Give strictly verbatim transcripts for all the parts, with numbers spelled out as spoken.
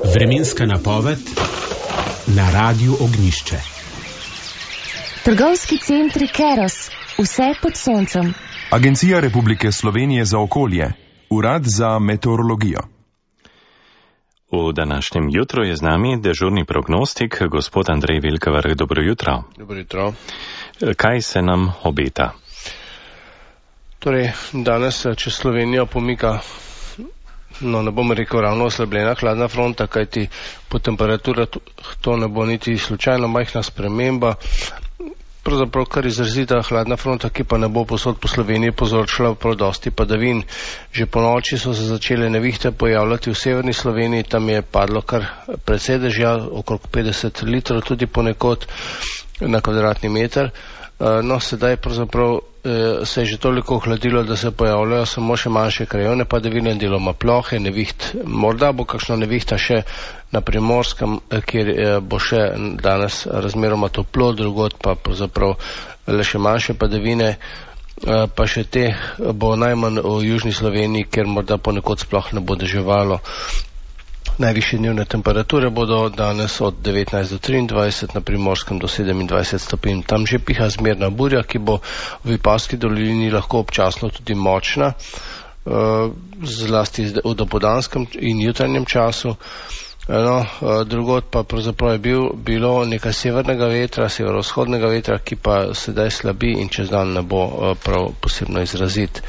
Vremenska napoved na Radiu Ognjišče. Trgovski centri Keros, vse pod soncem. Agencija Republike Slovenije za okolje, Urad za meteorologijo. V današnjem jutru je z nami dežurni prognostik, gospod Andrej Velkavar. Dobro jutro. Dobro jutro. Kaj se nam obeta? Torej, danes čez Slovenijo pomika, no ne bom rekel ravno oslabljena hladna fronta, kajti po temperaturah to ne bo niti slučajno majhna sprememba. Pravzaprav kar izrazita hladna fronta, ki pa ne bo posod po Sloveniji povzročila prav dosti padavin. Že po noči so se začele nevihte pojavljati v severni Sloveniji, tam je padlo kar precej dežja, okrog petdeset litrov tudi ponekod na kvadratni meter. No, sedaj pravzaprav se je že toliko ohladilo, da se pojavljajo samo še manjše krajevne padavine, deloma plohe, neviht. Morda bo kakšna nevihta še na Primorskem, kjer bo še danes razmeroma toplo, drugod pa pravzaprav le še manjše padavine, pa še te bo najmanj v južni Sloveniji, kjer morda ponekod sploh ne bo deževalo. Najvišje dnevne temperature bodo danes od devetnajst do triindvajset, na Primorskem do sedemindvajset stopinj. Tam že piha zmerna burja, ki bo v Vipavski dolini lahko občasno tudi močna, zlasti v dopoldanskem in jutranjem času. No, drugod pa pravzaprav je bil, bilo nekaj severnega vetra, severovzhodnega vetra, ki pa sedaj slabi in čez dan ne bo prav posebno izrazit.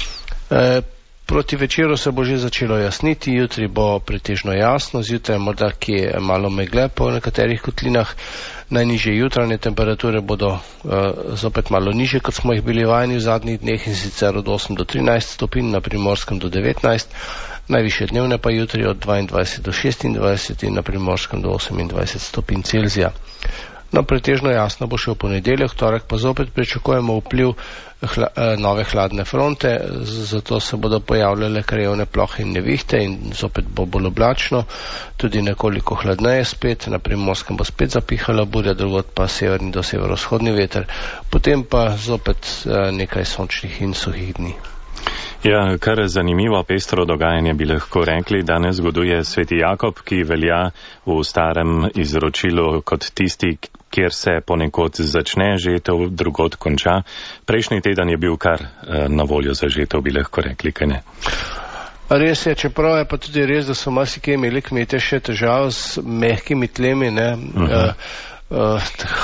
Proti večeru se bo že začelo jasniti, jutri bo pretežno jasno, zjutraj morda kje malo megle po nekaterih kotlinah. Najnižje jutranje temperature bodo uh, zopet malo nižje, kot smo jih bili vajeni v zadnjih dneh, in sicer od osem do trinajst stopinj, na Primorskem do devetnajst, najvišje dnevne pa jutri od dvaindvajset do šestindvajset in na Primorskem do osemindvajset stopinj Celzija. No, pretežno jasno bo še v ponedeljek, torek pa zopet pričakujemo vpliv hla, nove hladne fronte, zato se bodo pojavljale krajevne plohe in nevihte in zopet bo bolj oblačno, tudi nekoliko hladneje spet, na Primorskem bo spet zapihala burja, drugod pa severni do severovzhodni veter, potem pa zopet nekaj sončnih in suhih dni. Ja, kar zanimivo pestro dogajanje bi lahko rekli. Danes zgoduje Sveti Jakob, ki velja v starem izročilu kot tisti, kjer se ponekod začne žetev, drugod konča. Prejšnji teden je bil kar na voljo za žetev, bi lahko rekli, kaj ne? Res je, čeprav je pa tudi res, da so marsikje imeli kmetje še težav s mehkimi tlemi, ne? Uh-huh. Uh,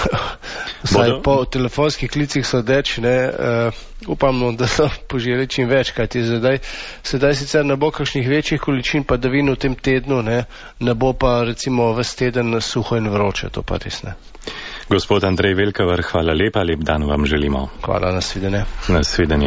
Saj po telefonskih klicih sodeč, ne, uh, upamo, da so poželi čim več, kajti sedaj, sedaj sicer ne bo kakšnih večjih količin padavin v tem tednu, ne, ne bo pa recimo ves teden suho in vroče, to pa res ne. Gospod Andrej Velkavar, hvala lepa, lep dan vam želimo. Hvala, nasvidenje. Nasvidenje.